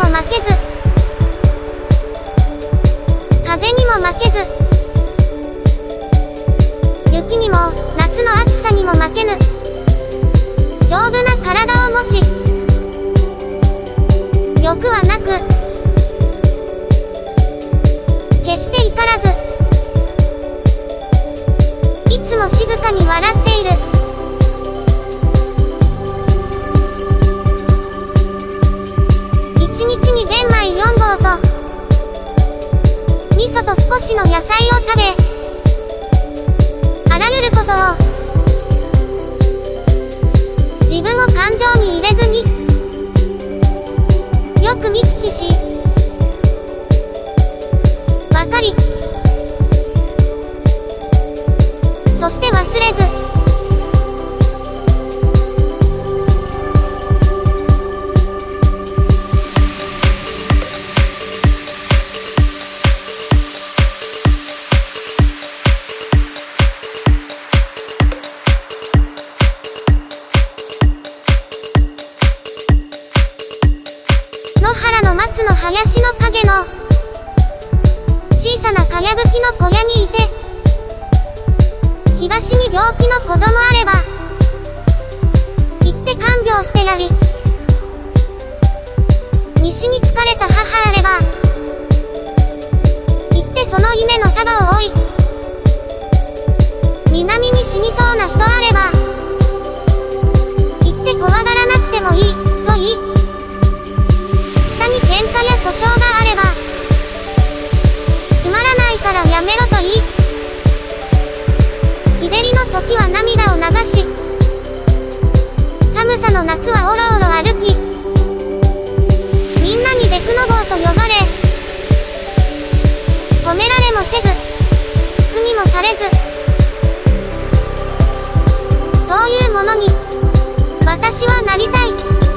負けず、風にも負けず、雪にも夏の暑さにも負けぬ丈夫な体を持ち、欲はなく決して怒らず、いつも静かに笑っている。1日に玄米4合と味噌と少しの野菜を食べ、あらゆることを自分を感情に入れずによく見聞きし分かり、そして忘れず、野原の松の林の陰の小さなかやぶきの小屋にいて、東に病気の子供あれば行って看病してやり、西に疲れた母あれば行ってその稲の束を追い、南に死にそうな人あれば行って怖がらなくてもいいと言い、下に喧嘩や訴訟があればつまらないからやめろと言い、日照りの時は涙を流し、寒さの夏はおろおろ歩き、みんなにデクノボーと呼ばれ、褒められもせず苦にもされず、そういうものに私はなりたい。